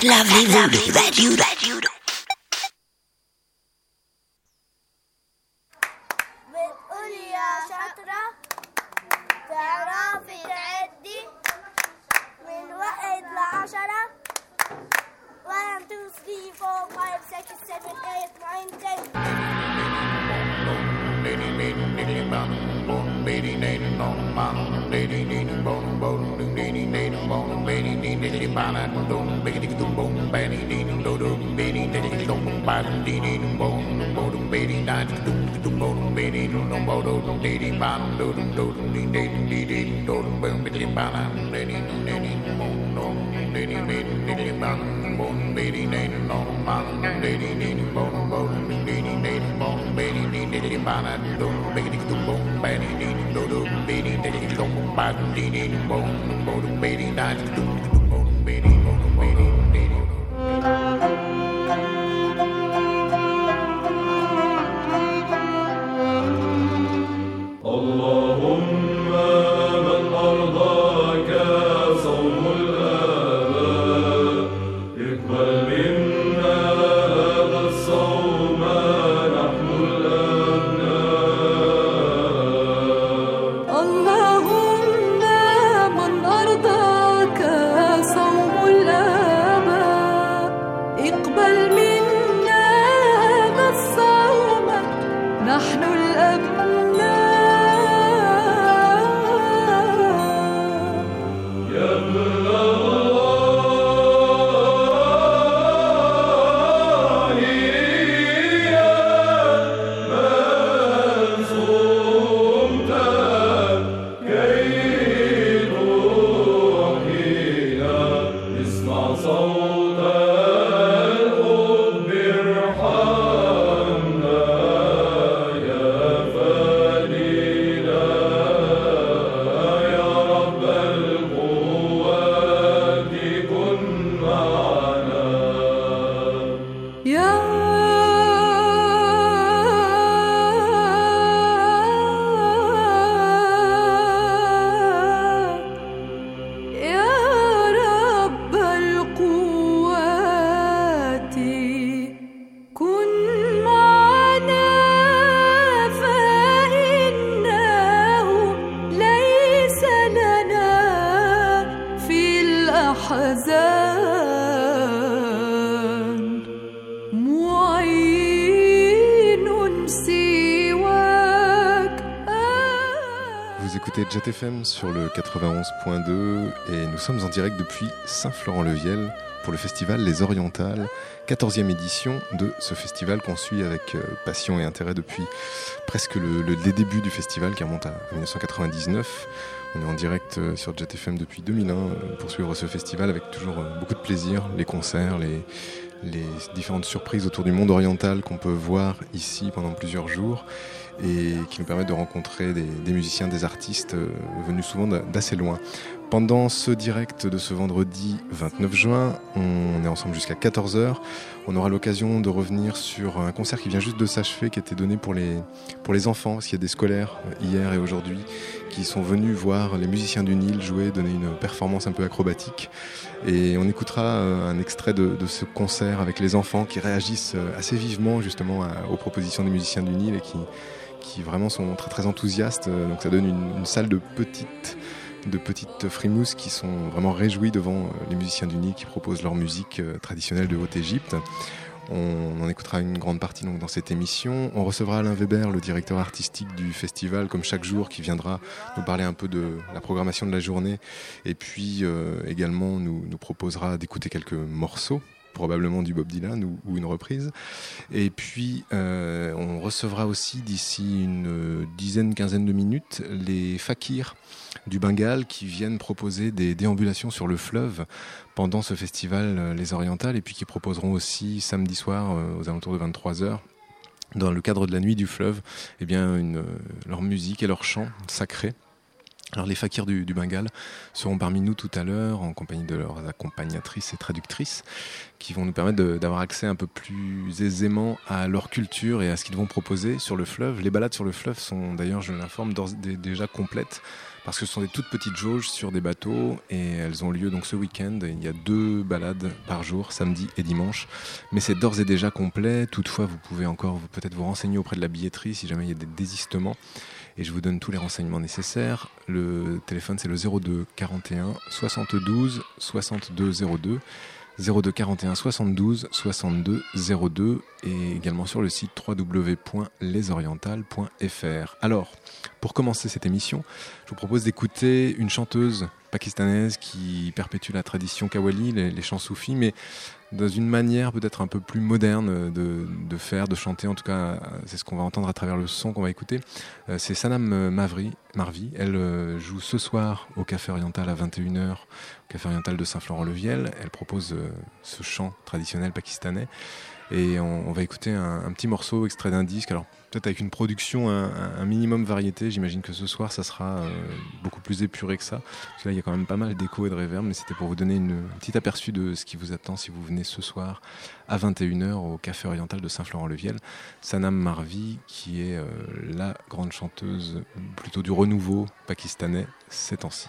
lovely voodoo that you do. بتقولي يا شاطرة تعرفي تعدي من 1 ل10 1 2 3 4 5 6 7 8 9 Jet FM sur le 91.2 et nous sommes en direct depuis Saint-Florent-le-Viel pour le festival Les Orientales, 14e édition de ce festival qu'on suit avec passion et intérêt depuis presque les débuts du festival qui remonte à 1999. On est en direct sur Jet FM depuis 2001 pour suivre ce festival avec toujours beaucoup de plaisir, les concerts, les différentes surprises autour du monde oriental qu'on peut voir ici pendant plusieurs jours et qui nous permettent de rencontrer des musiciens, des artistes venus souvent d'assez loin. Pendant ce direct de ce vendredi 29 juin, on est ensemble jusqu'à 14h. On aura l'occasion de revenir sur un concert qui vient juste de s'achever, qui était donné pour les enfants, parce qu'il y a des scolaires hier et aujourd'hui qui sont venus voir les musiciens du Nil jouer, donner une performance un peu acrobatique. Et on écoutera un extrait de ce concert avec les enfants qui réagissent assez vivement justement aux propositions des musiciens du Nil et qui vraiment sont très très enthousiastes. Donc ça donne une salle de petites frimouses qui sont vraiment réjouis devant les musiciens du Nil qui proposent leur musique traditionnelle de Haute-Égypte. On en écoutera une grande partie donc, dans cette émission. On recevra Alain Weber, le directeur artistique du festival, comme chaque jour, qui viendra nous parler un peu de la programmation de la journée et puis également nous proposera d'écouter quelques morceaux, probablement du Bob Dylan ou une reprise. Et puis on recevra aussi d'ici une quinzaine de minutes les fakirs du Bengale qui viennent proposer des déambulations sur le fleuve pendant ce festival Les Orientales et puis qui proposeront aussi samedi soir aux alentours de 23h dans le cadre de la nuit du fleuve leur musique et leur chant sacré Alors les fakirs du Bengale seront parmi nous tout à l'heure en compagnie de leurs accompagnatrices et traductrices qui vont nous permettre d'avoir accès un peu plus aisément à leur culture et à ce qu'ils vont proposer sur le fleuve. Les balades sur le fleuve sont d'ailleurs, je l'informe, déjà complètes parce que ce sont des toutes petites jauges sur des bateaux et elles ont lieu donc ce week-end. Il y a 2 balades par jour, samedi et dimanche, mais c'est d'ores et déjà complet. Toutefois, vous pouvez encore peut-être vous renseigner auprès de la billetterie si jamais il y a des désistements. Et je vous donne tous les renseignements nécessaires. Le téléphone, c'est le 02 41 72 62 02. 02 41 72 62 02 et également sur le site www.lesorientales.fr. Alors, pour commencer cette émission, je vous propose d'écouter une chanteuse pakistanaise qui perpétue la tradition qawwali, les chants soufis, mais dans une manière peut-être un peu plus moderne de faire, de chanter. En tout cas, c'est ce qu'on va entendre à travers le son qu'on va écouter. C'est Sanam Marvi. Elle joue ce soir au Café Oriental à 21h, au Café Oriental de Saint-Florent-le-Viel. Elle propose ce chant traditionnel pakistanais. Et on va écouter un petit morceau extrait d'un disque. Alors peut-être avec une production un minimum variété. J'imagine que ce soir ça sera beaucoup plus épuré que ça, parce que là il y a quand même pas mal d'écho et de réverb, mais c'était pour vous donner un petit aperçu de ce qui vous attend si vous venez ce soir à 21h au Café Oriental de Saint-Florent-le-Viel. Sanam Marvi, qui est la grande chanteuse plutôt du renouveau pakistanais ces temps-ci.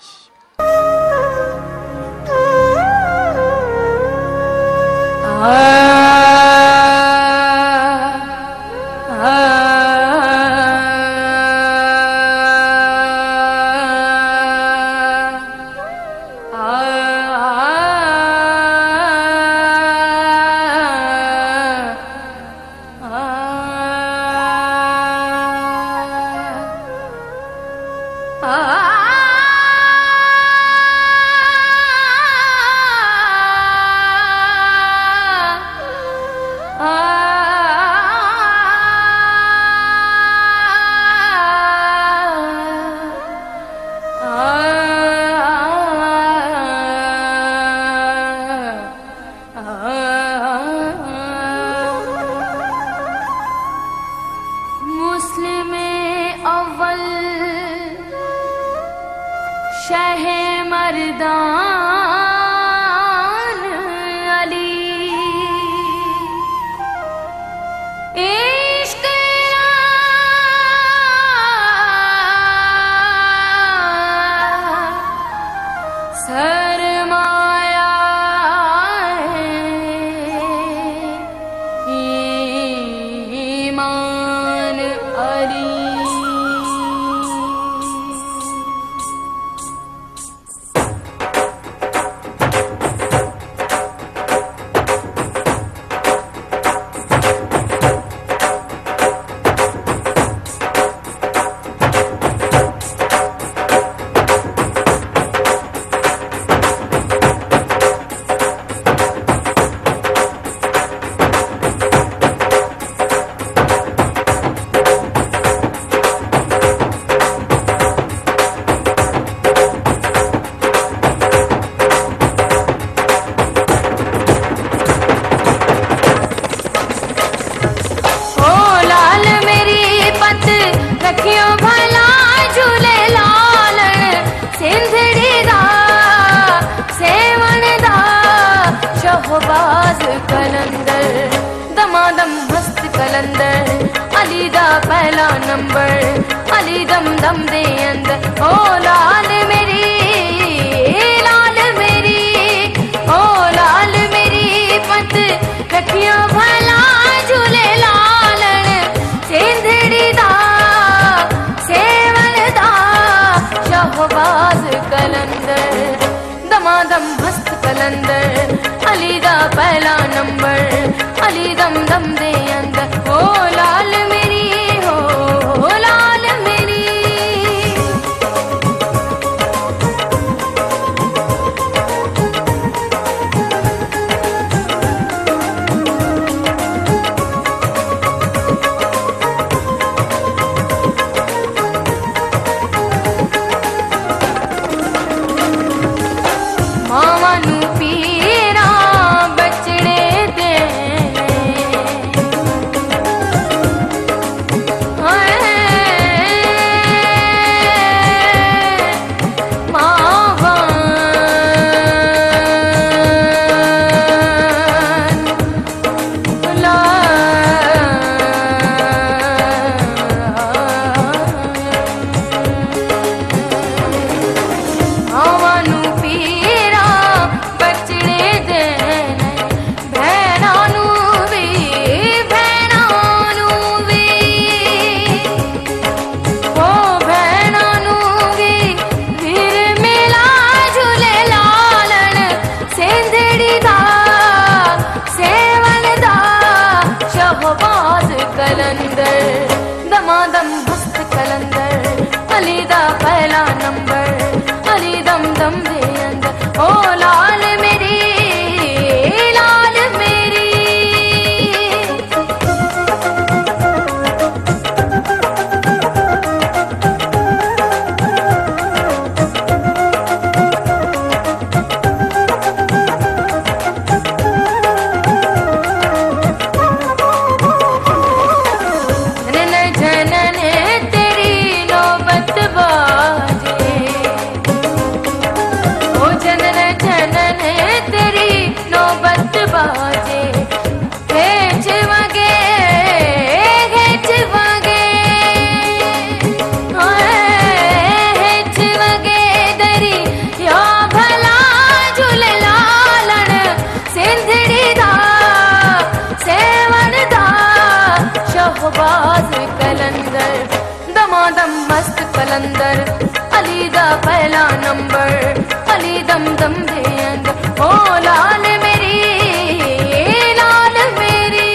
कलंदर अली दा पहला नंबर अली दम दम दे अंदर ओ लाल मेरी लाल मेरी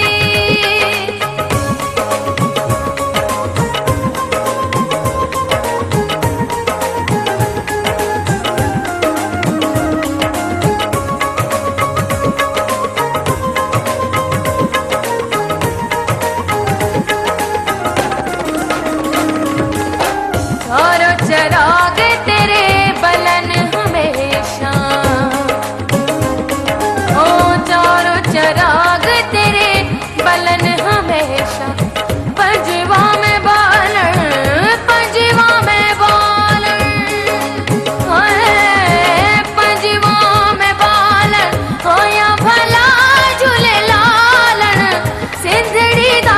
चराग तेरे बलन हमेशा ओ चारों चराग तेरे बलन हमेशा पंजवा में बालन पंजवा में बालन पंजवा में बालन होया भला झूले लालन सिंधड़ी दा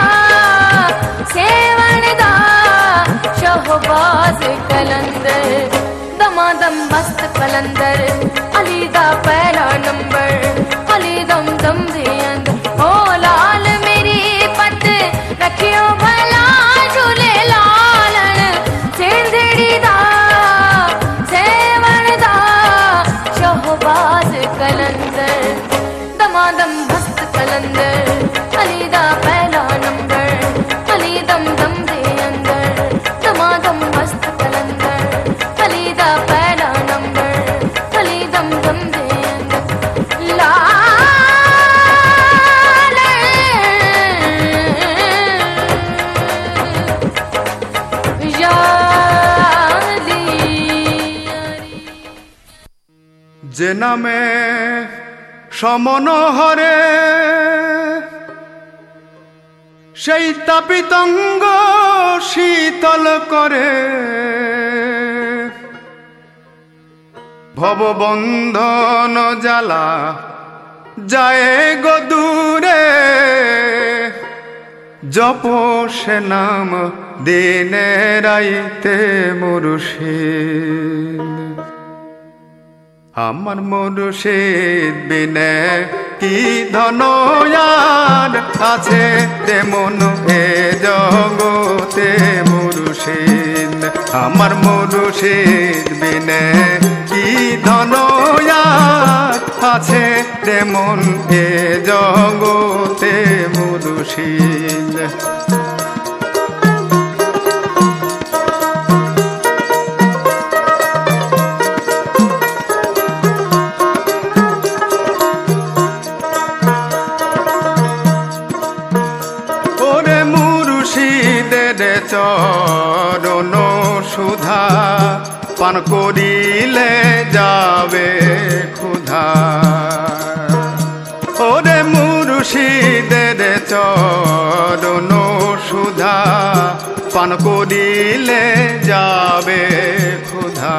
सेवन दा शहबाज कलंदर दमादम मस्त कलंदर अली दा पहला नंबर अली दम दम दे अंदर ओ लाल मेरी पत रखियो भला झूले लालन सिंधड़ी दा सेवन दा शहबाज कलंदर दमादम मस्त कलंदर अली दा पहला नंबर अली दम दम दे अंदर दमादम मस्त कलंदर अली दा पहला नंबर अली दम दम दे अंदर लाल याली যে নামে সমনহরে সেই তাপিতঙ্গ শীতল করে ভববন্ধন জ্বালা যায় গো দূরে জপ সে নাম দিনে রাইতে মুর্শিদ আমার মুর্শিদ বিনে কি ধনয়ার আছে তেমন এ জগতে মুর্শিদ আমার মুর্শিদ বিনে কি ধনয়ার আছে তেমন এ জগতে মুর্শিদ চরণ সুধা পান করিলে যাবে ক্ষুধা ওরে মুর্শিদের চরণ সুধা পান করিলে যাবে ক্ষুধা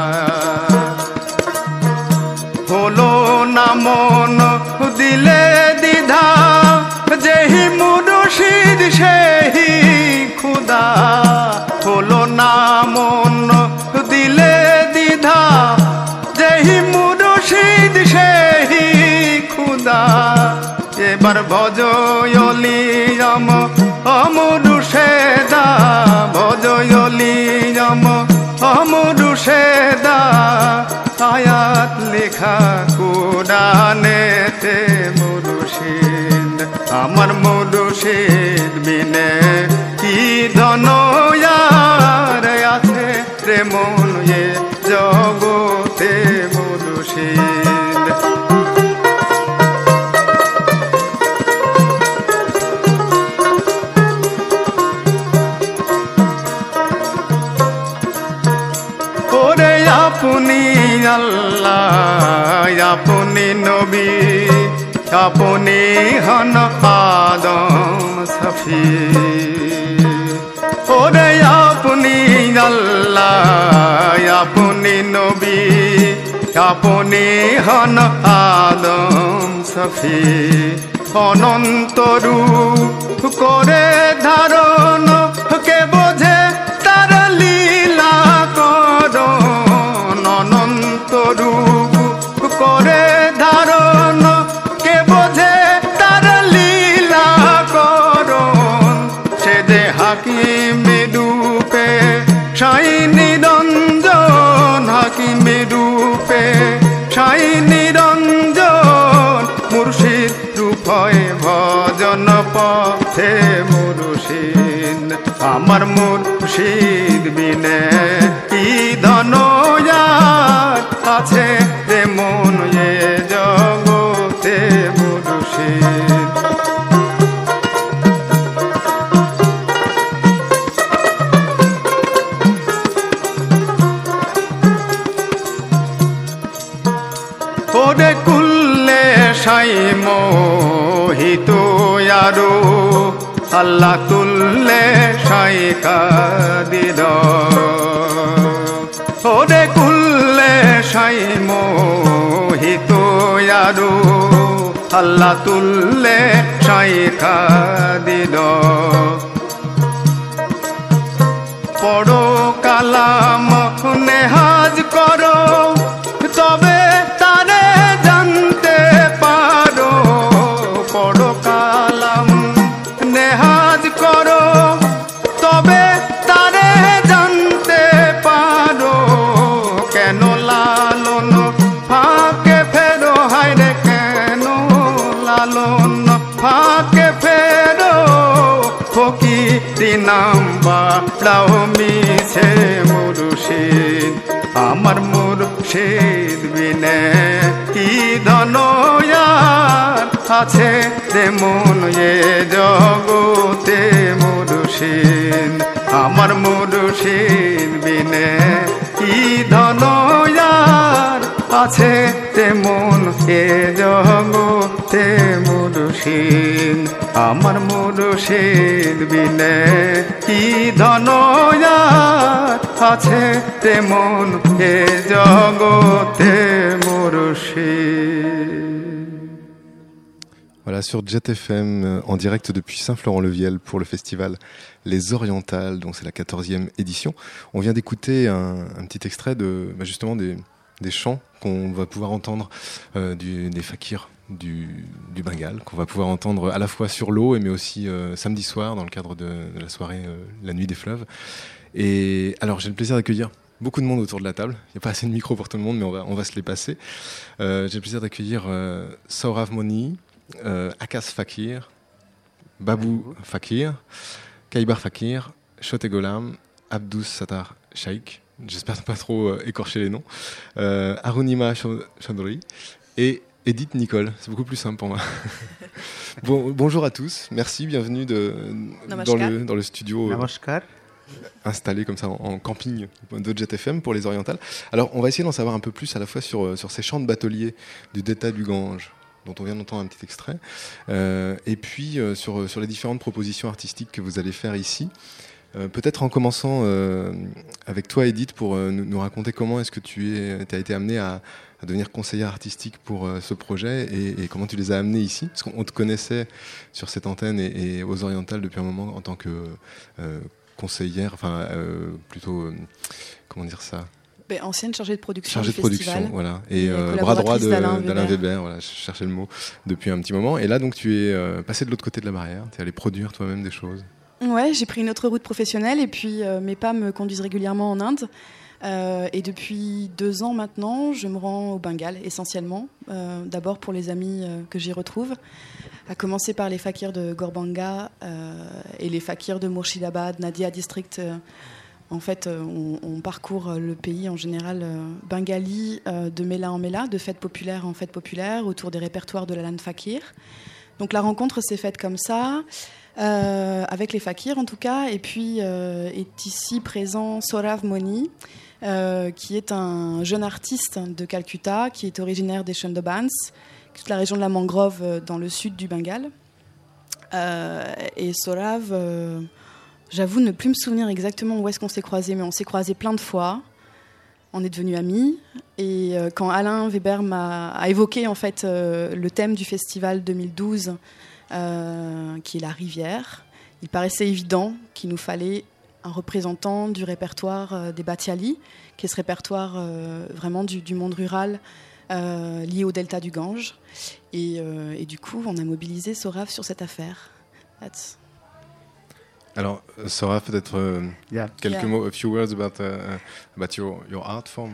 হলো না মন দিলে দ্বিধা যেহি মুর্শিদ সেহি খুদা হলো না মন দিলে দ্বিধা যেহি মুর্শিদ সেহি খুদা এবার ভজয়লি অমরুষেদা ভজয়লি অমরুষেদা আয়াত লেখা কোরআনেতে মুর্শিদ আমার মুর্শিদ বিনে কি ধনয়ার আছে প্রেমন এ জগতে মুর্শিদ ওরে আপনি আল্লাহ আপনি নবী আপনি হন আদম সফি ওরে আপনি আল্লাহ আপনি নবী আপনি হন আদম সফি অনন্ত রূপ করে ধারণ কে বোঝে তার লীলা করণ অনন্ত রূপ করে ধারণ কে বোঝে তার লীলা করণ সে যে হাকিম রূপে হয় ভজন পথে মুর্শিদ আমার মুর্শিদ বিনে কি ধন আর আছে রে মন এ জগতে মুর্শিদ ওরে কুল্লে সাই মোহিত আরো আল্লাহ তুল্লে সাই কাদির ওরে কুল্লে সাই মোহিত আরো আল্লাহ তুল্লে সাই কাদির পড়ো কালাম নেহাজ করো তবে তারে জানতে পারো পড়ো কালাম নেহাজ করো তবে তারে জানতে পারো কেন লালন ফাঁকে ফেরো হায়রে কেন লালন ফাঁকে ফেরো ফকিরি নাম বাড়াও মিছে মুর্শিদ আমার মুর্শিদ বিনে কি ধন আর আছে রে মন এ জগতে মুর্শিদ আমার মুর্শিদ বিনে কি ধন আর আছে রে মন এ জগতে মুর্শিদ আমার মুর্শিদ বিনে কি ধন আর আছে রে মন এ জগতে মুর্শিদ। Voilà, sur Jet FM, en direct depuis Saint-Florent-le-Viel pour le festival Les Orientales, donc c'est la 14e édition. On vient d'écouter un petit extrait de justement des chants qu'on va pouvoir entendre des fakirs du Bengale, qu'on va pouvoir entendre à la fois sur l'eau, mais aussi samedi soir dans le cadre de la soirée La Nuit des Fleuves. Et alors j'ai le plaisir d'accueillir beaucoup de monde autour de la table. Il n'y a pas assez de micros pour tout le monde, mais on va se les passer. J'ai le plaisir d'accueillir Sohrav Moni, Akas Fakir, Babou Fakir, Kaibar Fakir, Shote Golam, Abdous Sattar Shaikh, j'espère ne pas trop écorcher les noms, Arunima Chaudhry et Edith Nicole. C'est beaucoup plus simple pour moi. Bonjour à tous, merci, bienvenue dans le studio installé comme ça en camping de Jet FM pour les Orientales. Alors on va essayer d'en savoir un peu plus à la fois sur ces chants de bateliers du Delta du Gange, dont on vient d'entendre un petit extrait, et puis sur les différentes propositions artistiques que vous allez faire ici. Peut-être en commençant avec toi, Edith, pour nous raconter comment est-ce que tu as été amenée à devenir conseillère artistique pour ce projet et comment tu les as amenés ici. Parce qu'on te connaissait sur cette antenne et aux Orientales depuis un moment en tant que conseillère, enfin plutôt, comment dire ça, ancienne chargée de production. Chargée de production, voilà. Et bras droit d'Alain Weber, voilà, je cherchais le mot depuis un petit moment. Et là, donc, tu es passé de l'autre côté de la barrière, tu es allé produire toi-même des choses. Ouais, j'ai pris une autre route professionnelle et puis mes pas me conduisent régulièrement en Inde. Et depuis 2 ans maintenant, je me rends au Bengale essentiellement. D'abord pour les amis que j'y retrouve, à commencer par les fakirs de Gorbanga et les fakirs de Murshidabad, Nadia District. En fait, on parcourt le pays en général bengali de méla en méla, de fête populaire en fête populaire, autour des répertoires de la langue fakir. Donc la rencontre s'est faite comme ça, avec les fakirs en tout cas. Et puis est ici présent Sohrav Moni, qui est un jeune artiste de Calcutta, qui est originaire des Sundarbans, toute la région de la mangrove dans le sud du Bengale. Et Sohrav... j'avoue ne plus me souvenir exactement où est-ce qu'on s'est croisés, mais on s'est croisés plein de fois. On est devenus amis. Et quand Alain Weber a évoqué en fait, le thème du festival 2012, qui est la rivière, il paraissait évident qu'il nous fallait un représentant du répertoire des Batiali, qui est ce répertoire vraiment du monde rural lié au delta du Gange. Et du coup, on a mobilisé Sohrav sur cette affaire. Alors, Sohrav, peut-être quelques mots, a few words about your art form.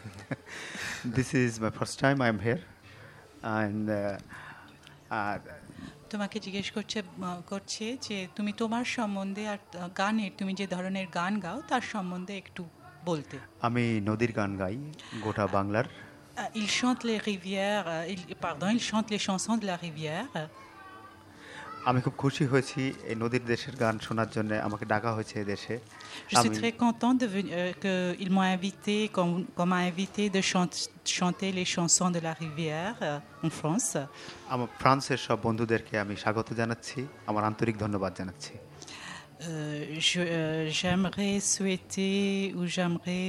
This is my first time I'm here, and তোমাকে জিজ্ঞেস করছে যে তুমি তোমার সম্বন্ধে আর গানের তুমি যে ধরনের গান গাও তার সম্বন্ধে একটু বলতে। আমি নদীর গান গাই গোটা বাংলার। Il chante les rivières, il chante les chansons de la rivière. আমি খুব খুশি হয়েছি এই নদীর দেশের গান শোনার জন্য আমাকে ডাকা হয়েছে এই দেশে। Je suis très contente qu'ils m'ont invité, qu'on m'a invité de chanter les chansons de la rivière en France. আমার ফ্রান্সের সব বন্ধুদেরকে আমি স্বাগত জানাচ্ছি, আমার আন্তরিক ধন্যবাদ জানাচ্ছি। J'aimerais souhaiter ou j'aimerais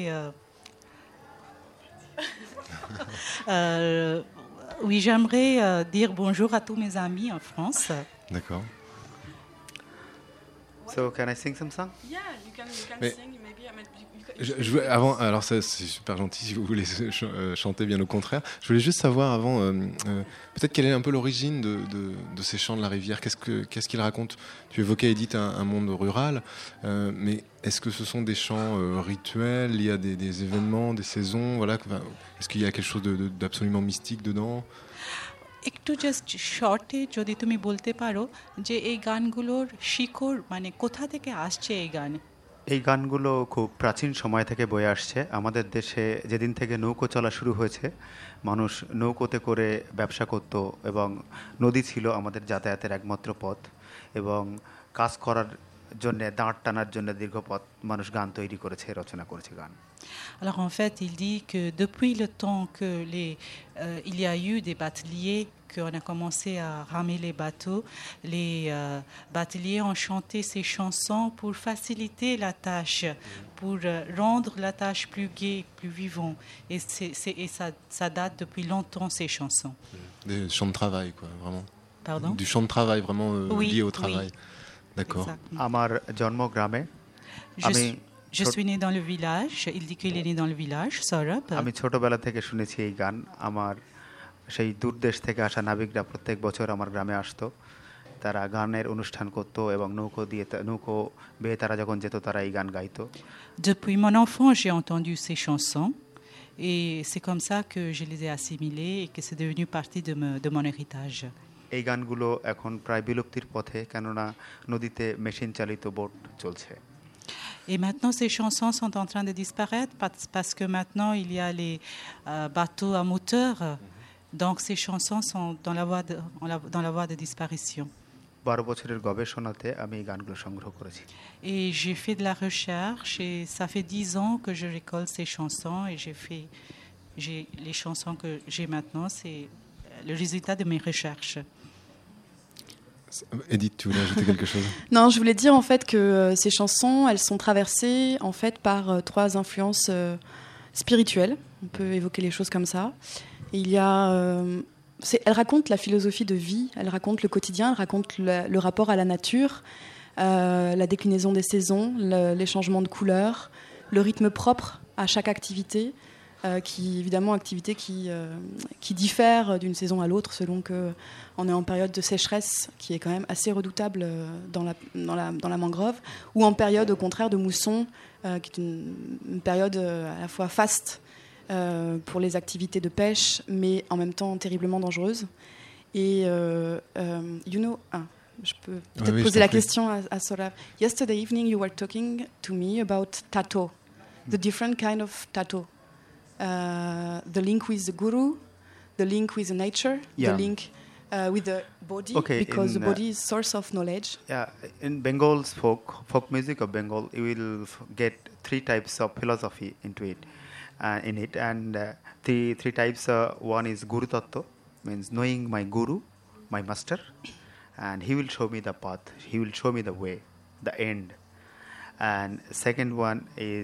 oui, j'aimerais dire bonjour à tous mes amis en France. D'accord. So can I sing some song? Yeah, you can Mais- sing. Maybe Avant, alors ça, c'est super gentil si vous voulez chanter, bien au contraire. Je voulais juste savoir avant, peut-être quelle est un peu l'origine de ces chants de la rivière. Qu'est-ce qu'ils racontent? Tu évoquais, Edith, un monde rural, mais est-ce que ce sont des chants rituels liés à des événements, des saisons, voilà, est-ce qu'il y a quelque chose d'absolument mystique dedans? একটু just শর্টে যদি তুমি বলতে পারো যে এই গানগুলোর শিকড় মানে কোথা থেকে আসছে এই গান? এই গানগুলো খুব প্রাচীন সময় থেকে বয়ে আসছে। আমাদের দেশে যেদিন থেকে নৌকো চলা শুরু হয়েছে, মানুষ নৌকোতে করে ব্যবসা করত এবং নদী ছিল আমাদের যাতায়াতের একমাত্র পথ, এবং কাজ করার জন্য দাঁড় টানার জন্য দীর্ঘ পথ মানুষ গান তৈরি করেছে, রচনা করেছে গান। Alors en fait, il dit que depuis le temps que il y a eu des bateliers, qu'on a commencé à ramer les bateaux, les bateliers ont chanté ces chansons pour faciliter la tâche, pour rendre la tâche plus gaie, plus vivante. Et ça date depuis longtemps, ces chansons. Des chants de travail, quoi, vraiment. Pardon? Du chant de travail, vraiment Oui, lié au oui. travail. D'accord. Exactement. আমার জন্ম গ্রামে। Je suis né dans le village. Il dit qu'il est né dans le village, Sorab. আমি ছোটবেলা থেকে শুনেছি এই গান। আমার সেই দূরদেশ থেকে আসা নাবিকরা প্রত্যেক বছর আমার গ্রামে আসতো, তারা গানের অনুষ্ঠান করত এবং নৌকো বেয়ে তারা যখন যেত তারা এই গান গাইতো। Depuis mon enfance, j'ai entendu ces chansons et c'est comme ça que je les ai assimilées et que c'est devenu partie de mon héritage. এই গানগুলো এখন প্রায় বিলুপ্তির পথে, কেননা নদীতে মেশিন চালিত বোট চলছে। Et maintenant, ces chansons sont en train de disparaître parce que maintenant, il y a les bateaux à moteur. Donc, ces chansons sont dans la voie de disparition. 12 বছরের গবেষণাতে আমি এই গানগুলো সংগ্রহ করেছি। Et j'ai fait de la recherche et ça fait 10 ans que je récolte ces chansons et les chansons que j'ai maintenant, c'est le résultat de mes recherches. Edith, tu voulais ajouter quelque chose? Non, je voulais dire en fait que ces chansons, elles sont traversées en fait par 3 influences spirituelles. On peut évoquer les choses comme ça. Et il y a, elles racontent la philosophie de vie, elles racontent le quotidien, elles racontent le rapport à la nature, la déclinaison des saisons, les changements de couleurs, le rythme propre à chaque activité. Qui évidemment activité qui diffère d'une saison à l'autre selon qu'on est en période de sécheresse qui est quand même assez redoutable dans la mangrove, ou en période au contraire de mousson qui est une période à la fois faste pour les activités de pêche mais en même temps terriblement dangereuse. Et je peux peut-être poser la question à Sorab. Yesterday evening you were talking to me about tato, the different kind of tato. The link with the guru, the link with the nature, the link with the body, because the body is source of knowledge. Yeah, in Bengal's folk music of Bengal, you will get 3 types of philosophy in it, and the 3 types. One is Guru Tattva, means knowing my guru, my master, and he will show me the path, he will show me the way, the end. And second one is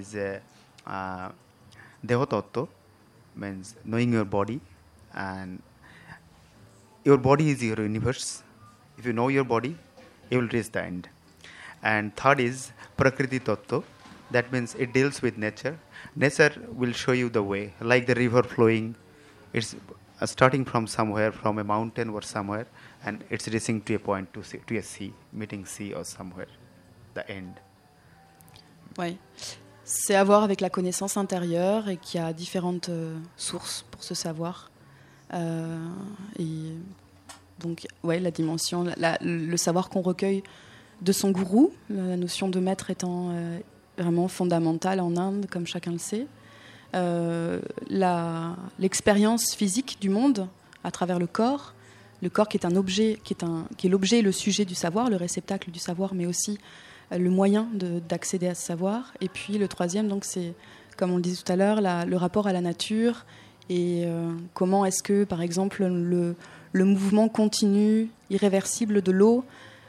Deho Tattva, means knowing your body, and your body is your universe. If you know your body, you will reach the end. And third is Prakriti Tattva, that means it deals with nature. Nature will show you the way, like the river flowing. It's starting from somewhere, from a mountain or somewhere, and it's reaching to a point, to a sea, meeting sea or somewhere, the end. Oui. C'est à voir avec la connaissance intérieure et qu'il y a différentes sources pour ce savoir. Et Donc, ouais, la dimension, le savoir qu'on recueille de son gourou, la notion de maître étant vraiment fondamentale en Inde, comme chacun le sait. L'expérience physique du monde à travers le corps qui est un objet, qui est l'objet et le sujet du savoir, le réceptacle du savoir, mais aussi le moyen d'accéder à ce savoir. Et puis le troisième, donc, c'est, comme on le disait tout à l'heure, le rapport à la nature et comment est-ce que, par exemple, le mouvement continu, irréversible de l'eau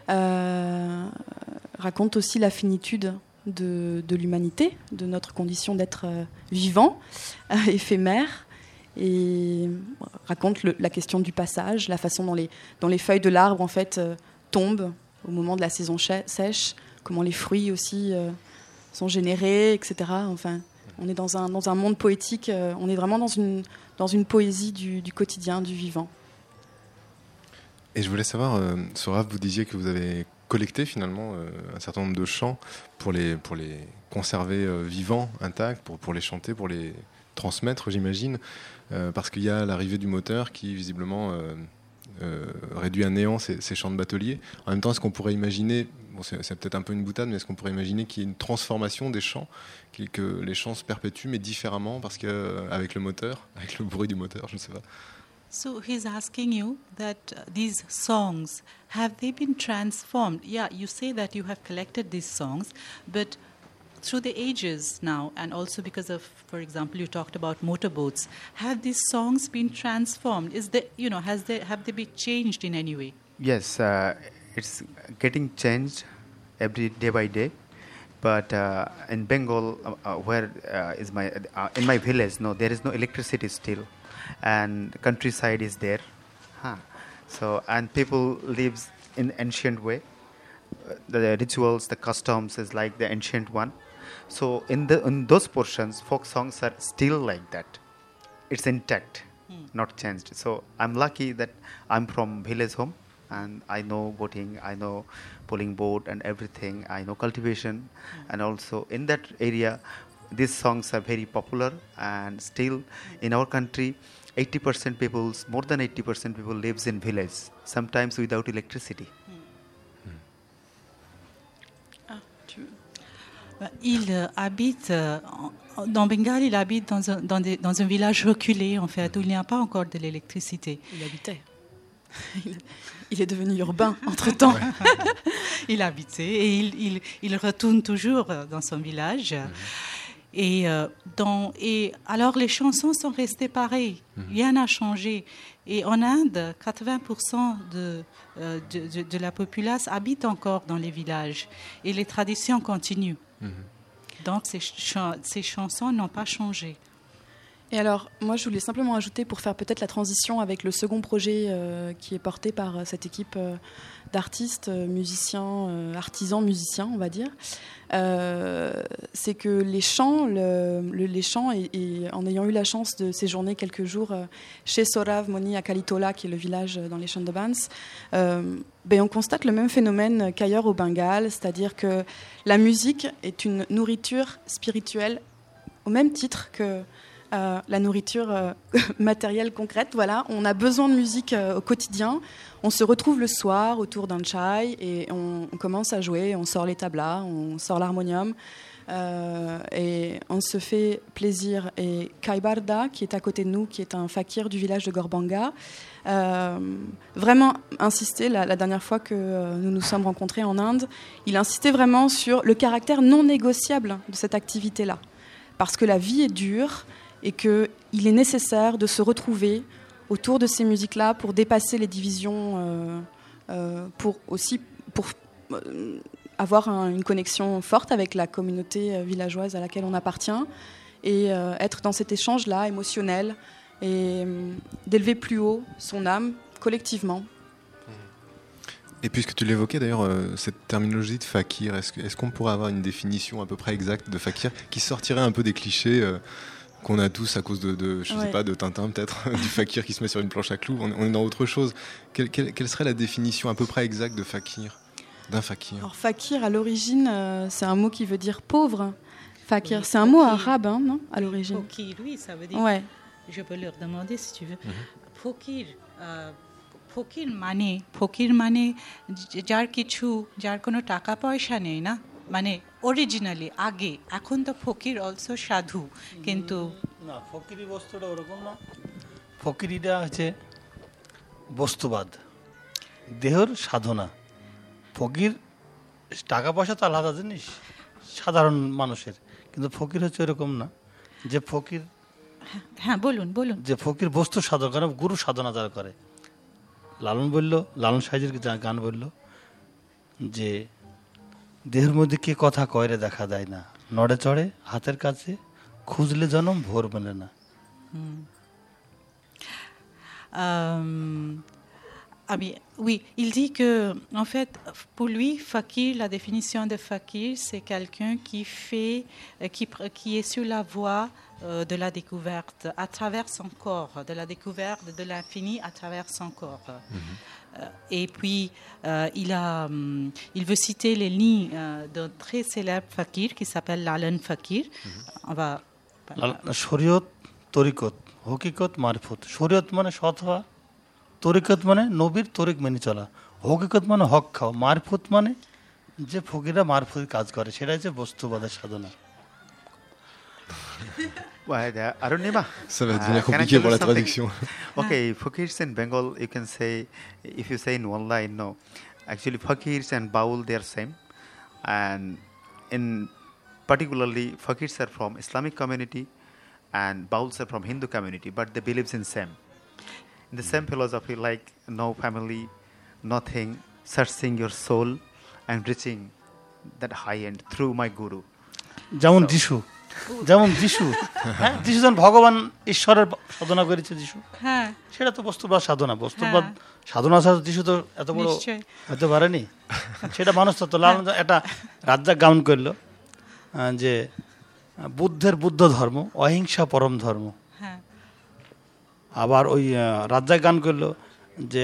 raconte aussi la finitude de l'humanité, de notre condition d'être vivant, éphémère, et raconte la question du passage, la façon dont les feuilles de l'arbre en fait tombent au moment de la saison sèche, comment les fruits aussi sont générés, etc. Enfin, on est dans un monde poétique, on est vraiment dans une poésie du quotidien, du vivant. Et je voulais savoir, Sorav, vous disiez que vous avez collecté finalement un certain nombre de chants pour les conserver vivants, intacts, pour les chanter, pour les transmettre, j'imagine, parce qu'il y a l'arrivée du moteur qui visiblement réduit à néant ces chants de batelier. En même temps, est-ce qu'on pourrait imaginer, bon, c'est peut-être un peu une boutade, mais est-ce qu'on pourrait imaginer qu'il y ait une transformation des chants, que les chants se perpétuent, mais différemment, parce qu'avec le moteur, avec le bruit du moteur, je ne sais pas. So he's asking you that these songs, have they been transformed? Yeah, you say that you have collected these songs, but through the ages now, and also because of, for example, you talked about motorboats, have these songs been transformed? Have they been changed in any way? Yes, it's getting changed every day by day. But in Bengal, where is in my village, no, there is no electricity still, and countryside is there. So, and people lives in ancient way. The rituals, the customs is like the ancient one. So in those portions, folk songs are still like that. It's intact, not changed. So I'm lucky that I'm from village home, and I know boating, I know pulling boat and everything. I know cultivation, and also in that area, these songs are very popular. And still, in our country, 80% people, more than 80% people lives in village, sometimes without electricity. Il habite, dans Bengale, il habite dans un village reculé, en fait, où il n'y a pas encore de l'électricité. Il habitait. Il est devenu urbain, entre-temps. Il habitait et il retourne toujours dans son village. Et alors, les chansons sont restées pareilles. Rien n'a changé. Et en Inde, 80% de la population habite encore dans les villages. Et les traditions continuent. Donc, ces chansons n'ont pas changé. Et alors, moi, je voulais simplement ajouter, pour faire peut-être la transition avec le second projet qui est porté par cette équipe d'artistes, musiciens, artisans musiciens, on va dire, c'est que les chants, et en ayant eu la chance de séjourner quelques jours chez Sorav Moni à Kalitola, qui est le village dans les Sundarbans, on constate le même phénomène qu'ailleurs au Bengale, c'est-à-dire que la musique est une nourriture spirituelle au même titre que la nourriture matérielle concrète. Voilà, on a besoin de musique au quotidien. On se retrouve le soir autour d'un chai et on commence à jouer. On sort les tablas, on sort l'harmonium et on se fait plaisir. Et Kaibarda, qui est à côté de nous, qui est un fakir du village de Gorbanga, vraiment insisté la dernière fois que nous nous sommes rencontrés en Inde. Il insistait vraiment sur le caractère non négociable de cette activité-là, parce que la vie est dure et qu'il est nécessaire de se retrouver autour de ces musiques-là pour dépasser les divisions, pour avoir une connexion forte avec la communauté villageoise à laquelle on appartient et être dans cet échange-là émotionnel et d'élever plus haut son âme collectivement. Et puisque tu l'évoquais d'ailleurs, cette terminologie de fakir, est-ce qu'on pourrait avoir une définition à peu près exacte de fakir qui sortirait un peu des clichés qu'on a tous à cause de je sais pas, de Tintin peut-être, du fakir qui se met sur une planche à clous. On est dans autre chose. Quelle serait la définition à peu près exacte de fakir, d'un fakir? Alors fakir à l'origine, c'est un mot qui veut dire pauvre. Fakir, c'est un mot arabe, non, à l'origine. Fakir, oui, ça veut dire. Ouais. Je peux leur demander si tu veux. Fakir, ফকির মানে যার কোনো টাকা পয়সা নেই না, মানে অরিজিনালি আগে। এখন তো ফকির অলসো সাধু, কিন্তু না, ফকিরি বস্তুটা ওরকম না। ফকিরিটা হচ্ছে বস্তুবাদ, দেহর সাধনা। ফকির টাকা পয়সা তো আলাদা জিনিস সাধারণ মানুষের, কিন্তু ফকির হচ্ছে এরকম না যে ফকির, হ্যাঁ বলুন যে ফকির বস্তু সাধনা করে, গুরু সাধনা যারা করে। লালন সাইজের গান বলল যে দেহের মধ্যে কে কথা কয়রে দেখা দেয় না, নড়ে চড়ে হাতের কাছে, খুঁজলে জনম ভোর মেলে না। Oui, il dit que, en fait, pour lui, fakir, la définition de fakir, c'est quelqu'un qui est sur la voie de la découverte, à travers son corps, de la découverte de l'infini à travers son corps. Et puis, il veut citer les lignes d'un très célèbre fakir qui s'appelle Lalan Fakir. On va... শরীয়ত, তরিকত, হকিকত, মারফত। শরীয়ত মানে সৎ হওয়া, তরিকত মানে নবীর তরিক মেনে চলা, হকিকত মানে হক খাওয়া, মারফত মানে যে ফকিরা মারফত কাজ করে, সেটাই হচ্ছে বস্তুবাদের সাধনা। Arunima, Ça va devenir compliqué pour la traduction. Okay, fakirs in Bengal, you can say, if you say in one line, no. Actually, fakirs and baul, they are same. And in particularly, fakirs are from Islamic community and bauls are from Hindu community, but they believe in same. In the same philosophy, like no family, nothing, searching your soul and reaching that high end through my guru. যেমন যিশু, হ্যাঁ, যিশু যখন ভগবান ঈশ্বরের সাধনা করেছে, যিশু, হ্যাঁ, সেটা তো বস্তুবাদ সাধনা। বস্তুবাদ সাধনা ছাড়া যিশু তো এত বড় হতে পারেনি। সেটা মানুষ তো লালন একটা রাজ্জাক গান করলো যে বুদ্ধের বুদ্ধ ধর্ম, অহিংসা পরম ধর্ম। আবার ওই রাজ্জাক গান করলো যে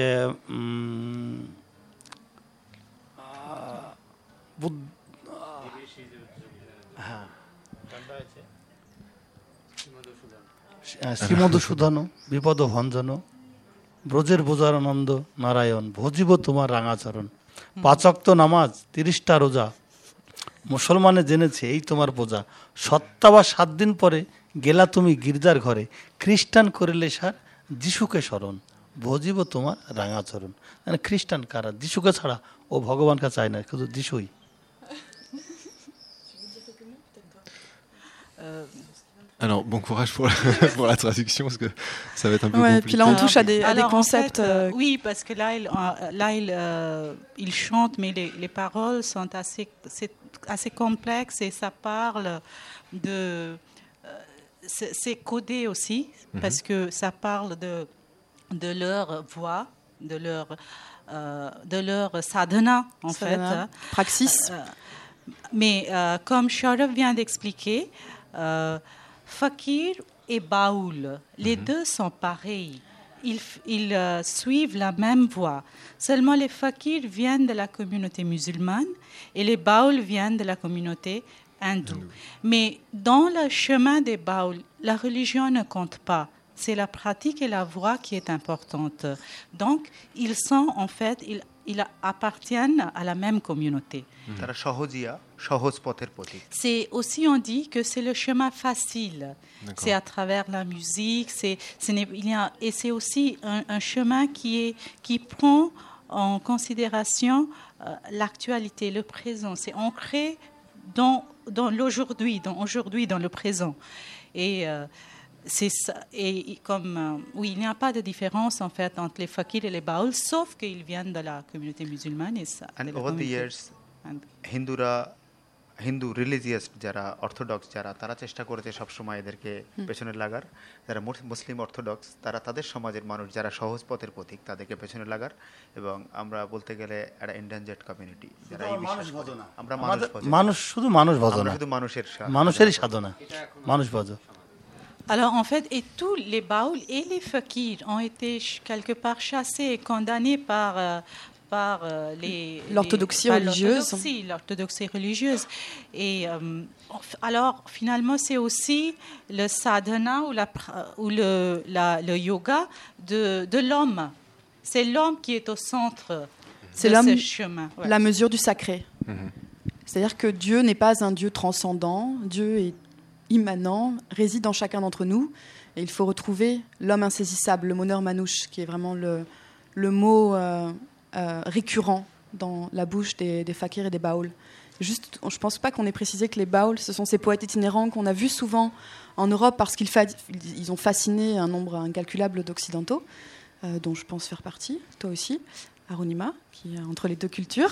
শ্রীমধুসূদন বিপদ ভঞ্জন, ব্রজের বোঝার আনন্দ নারায়ণ, ভজিব তোমার রাঙাচরণ। 5 ওয়াক্ত নামাজ, 30টা রোজা, মুসলমানে জেনেছে এই তোমার পূজা। সপ্তাহ 7 দিন পরে গেলা তুমি গির্জার ঘরে, খ্রিস্টান করিলে সার যিশুকে স্মরণ, ভজিব তোমার রাঙাচরণ। মানে খ্রিস্টান কারা? যিশুকে ছাড়া ও ভগবানকে চায় না, শুধু যিশুই। Alors, bon courage pour la traduction, parce que ça va être un peu compliqué. Puis là, on touche à des concepts... En fait, oui, parce que là il chante, mais les paroles sont assez complexes et ça parle de... c'est codé aussi, parce que ça parle de leur voix, de leur sadhana, en fait. Praxis. Mais comme Shaurav vient d'expliquer, fakir et baoul, les deux sont pareils. Ils suivent la même voie. Seulement les fakirs viennent de la communauté musulmane et les baouls viennent de la communauté hindoue. Mais dans le chemin des baouls, la religion ne compte pas. C'est la pratique et la voie qui est importante. Donc, ils sont en fait, ils appartiennent à la même communauté. C'est aussi, on dit que c'est le chemin facile. C'est à travers la musique. Et c'est aussi un chemin qui prend en considération l'actualité, le présent. C'est ancré dans l'aujourd'hui, dans le présent. Et c'est ça. Et comme oui, il n'y a pas de différence en fait entre les fakirs et les baouls, sauf qu'ils viennent de la communauté musulmane et ça. And over the years, Hindu religious যারা orthodox যারা, তারা চেষ্টা করেছে সবসময় এদেরকে পেছনে লাগার। যারা মুসলিম অর্থোডক্স, তারা তাদের সমাজের মানুষ যারা সহজ পথের পথিক, তাদেরকে পেছনে লাগার। এবং আমরা বলতে গেলে একটা এন্ডেঞ্জার্ড কমিউনিটি, যারা এই বিশ্বাস করে আমরা মানুষ শুধু মানুষ ভজন, শুধু মানুষেরই সাধনা, মানুষ ভজন। Alors en fait, et tous les baouls et les fakirs ont été quelque part chassés et condamnés par l'orthodoxie religieuse. L'orthodoxie religieuse. Et alors finalement, c'est aussi le sadhana ou le yoga de l'homme. c'est l'homme qui est au centre C'est de l'homme, ce chemin. Ouais. la mesure du sacré. C'est-à-dire que Dieu n'est pas un Dieu transcendant, Dieu est immanent, réside dans chacun d'entre nous, et il faut retrouver l'homme insaisissable, le moneur manouche, qui est vraiment le mot récurrent dans la bouche des fakirs et des baouls. Juste, je ne pense pas qu'on ait précisé que les baouls, ce sont ces poètes itinérants qu'on a vus souvent en Europe parce qu'ils ont fasciné un nombre incalculable d'Occidentaux, dont je pense faire partie, toi aussi, Arunima, qui est entre les deux cultures.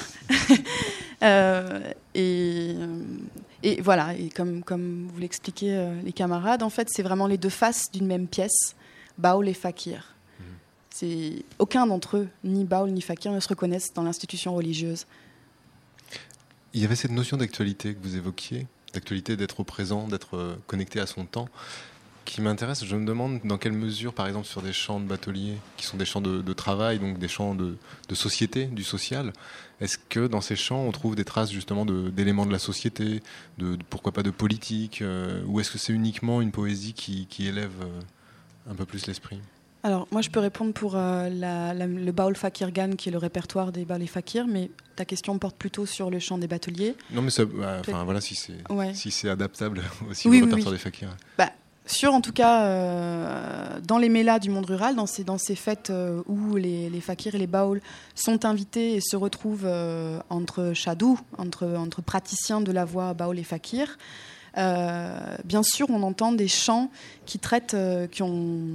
Et voilà, et comme vous l'expliquez les camarades, en fait, c'est vraiment les deux faces d'une même pièce, baoul et fakir. Aucun d'entre eux, ni baoul ni fakir, ne se reconnaissent dans l'institution religieuse. Il y avait cette notion d'actualité que vous évoquiez, d'actualité, d'être au présent, d'être connecté à son temps, qui m'intéresse. Je me demande dans quelle mesure, par exemple, sur des champs de bateliers, qui sont des champs de travail, donc des champs de société, du social, est-ce que dans ces champs, on trouve des traces justement d'éléments de la société, pourquoi pas de politique, ou est-ce que c'est uniquement une poésie qui élève un peu plus l'esprit ? Alors, moi, je peux répondre pour le Baoul Fakir Gan, qui est le répertoire des Baoul et Fakir, mais ta question porte plutôt sur le chant des bateliers. Non, mais ça, voilà, si c'est adaptable aussi oui, au répertoire oui. des fakirs. En tout cas, dans les mélas du monde rural, dans ces fêtes où les fakirs et les baouls sont invités et se retrouvent entre chadous, entre praticiens de la voix baoul et fakir, bien sûr, on entend des chants qui traitent, qui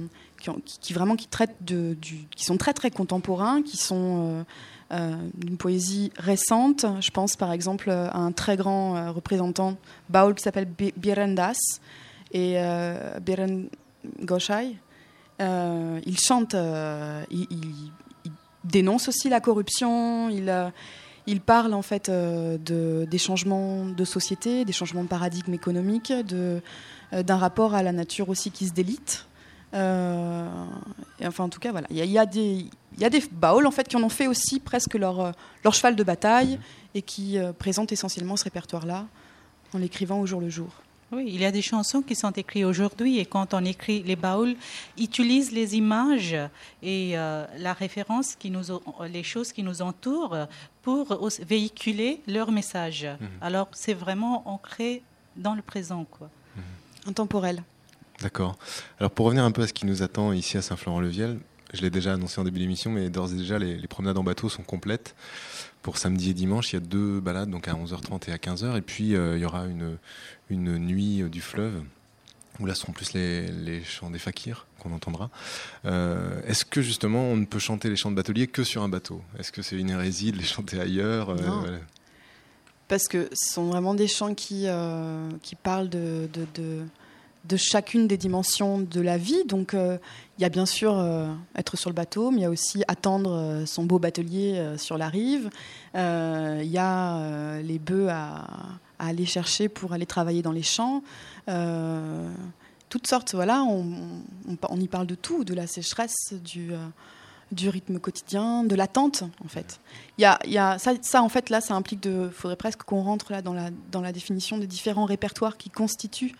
sont très très contemporains, qui sont d'une poésie récente. Je pense par exemple à un très grand représentant baoul qui s'appelle Birendas et Biren Goshai. Il chante, il dénonce aussi la corruption, il parle en fait des changements de société, des changements de paradigme économique, d'un rapport à la nature aussi qui se délite. Et enfin, en tout cas, voilà, il y a des baouls en fait qui en ont fait aussi presque leur cheval de bataille et qui présentent essentiellement ce répertoire-là en l'écrivant au jour le jour. Oui, il y a des chansons qui sont écrites aujourd'hui et quand on écrit, les baouls utilisent les images et la référence, les choses qui nous entourent pour véhiculer leur message. Alors, c'est vraiment ancré dans le présent, quoi. Intemporel. D'accord. Alors pour revenir un peu à ce qui nous attend ici à Saint-Florent-le-Viel, je l'ai déjà annoncé en début d'émission, mais d'ores et déjà les promenades en bateau sont complètes. Pour samedi et dimanche, il y a 2 balades, donc à 11h30 et à 15h. Et puis il y aura une nuit du fleuve, où là seront plus les chants des fakirs qu'on entendra. Est-ce que justement on ne peut chanter les chants de batelier que sur un bateau ? Est-ce que c'est une hérésie de les chanter ailleurs ? Non. Parce que ce sont vraiment des chants qui parlent de chacune des dimensions de la vie. Donc, il y a bien sûr être sur le bateau, mais il y a aussi attendre son beau batelier sur la rive. Il y a les bœufs à aller chercher pour aller travailler dans les champs. Toutes sortes, voilà, on y parle de tout, de la sécheresse, du rythme quotidien, de l'attente, en fait. Il y a ça, en fait, là, ça implique faudrait presque qu'on rentre là dans la définition des différents répertoires qui constituent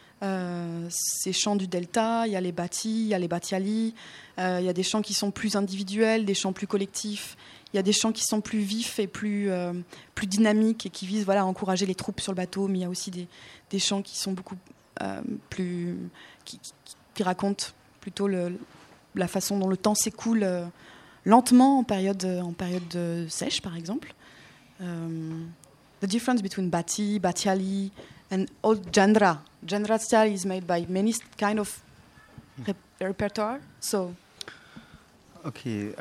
ces chants du delta. Il y a les bati, il y a les batiali, il y a des chants qui sont plus individuels, des chants plus collectifs, il y a des chants qui sont plus vifs et plus dynamiques et qui visent à encourager les troupes sur le bateau, mais il y a aussi des chants qui sont beaucoup plus qui racontent plutôt la façon dont le temps s'écoule lentement en période sèche, par exemple. The difference between bati, batiali and old genre. Genre style is made by many kind of repertoire. So, okay.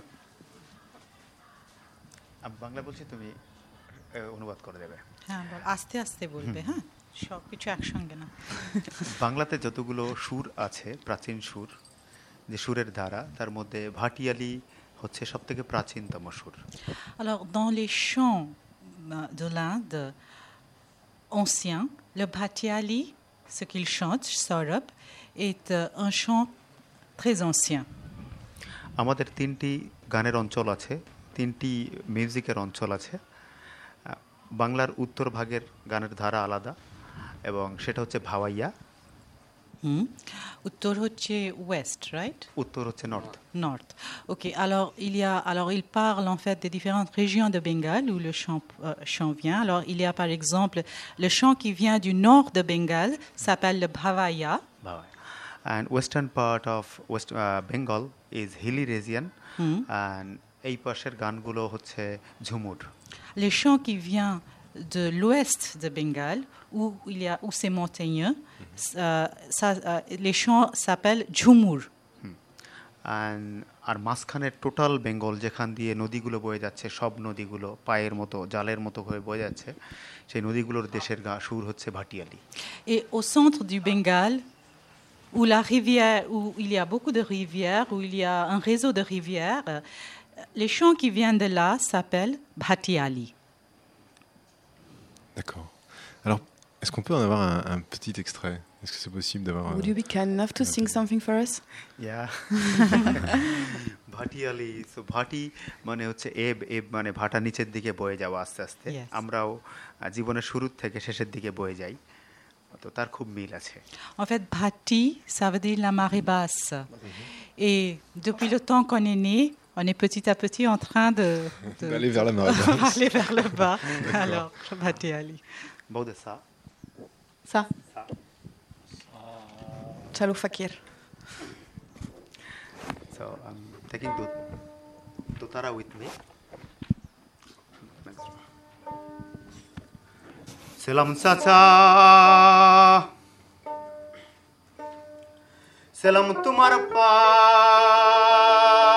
Bangla বলছি তুমি অনুবাদ করে দেবে। হ্যাঁ, আস্তে আস্তে বলবে, হ্যাঁ, সব কিছু একসঙ্গে না। বাংলাতে যতগুলো সুর আছে, প্রাচীন সুর, যে সুরের ধারা, তার মধ্যে ভাটিয়ালি হচ্ছে সবথেকে প্রাচীনতম সুর। Alors, dans les chants de l'Inde anciens, le bhatiali, ce qu'il chante, Saurabh, est un chant très ancien. আমাদের 3টি গানের অঞ্চল আছে, 3টি মিউজিকের অঞ্চল আছে। বাংলার উত্তর ভাগের গানের ধারা আলাদা এবং সেটা হচ্ছে ভাওয়াইয়া, উত্তর হচ্ছে west, right? উত্তর হচ্ছে north. Nord. Ok. Alors il parle en fait des différentes régions de Bengale où le chant vient. Alors il y a par exemple le chant qui vient du nord de Bengale s'appelle le Bhavaya. And western part of West Bengal is hilly region, and এই পাশের গানগুলো হচ্ছে ঝুমুর। Les chants qui viennent de l'ouest de Bengale où c'est montagneux, les chants s'appellent ঝুমুর। আর মাঝখানের টোটাল বেঙ্গল যেখান দিয়ে নদীগুলো বয়ে যাচ্ছে, সব নদীগুলো পায়ের মতো জালের মতো হয়ে বয়ে যাচ্ছে, সেই নদীগুলোর দেশের সুর হচ্ছে ভাটিয়ালি। Et au centre du Bengale où la rivière, où il y a beaucoup de rivières, où il y a un réseau de rivières, les chants qui viennent de là s'appellent Bhatiali. D'accord. Alors, est-ce qu'on peut en avoir un petit extrait? Est-ce que c'est possible d'avoir... Would you be kind enough to sing something for us? Yeah. ভাটিয়ালি, so ভাটি মানে হচ্ছে এব মানে ভাটা নিচের দিকে বয়ে যাওয়া আস্তে আস্তে। আমরাও জীবনের শুরুর থেকে শেষের দিকে বয়ে যাই, তো তার খুব মিল আছে। En fait, Bhati, ça veut dire la marée basse. Et depuis le temps qu'on est né, on est petit à petit en train d'aller vers la marée basse. Aller vers le bas. Alors, Bhatiali. Baude ça. Ça. Chalo Fakir. So I'm taking Dotara with me. Selam Chacha, selam tumhar paas.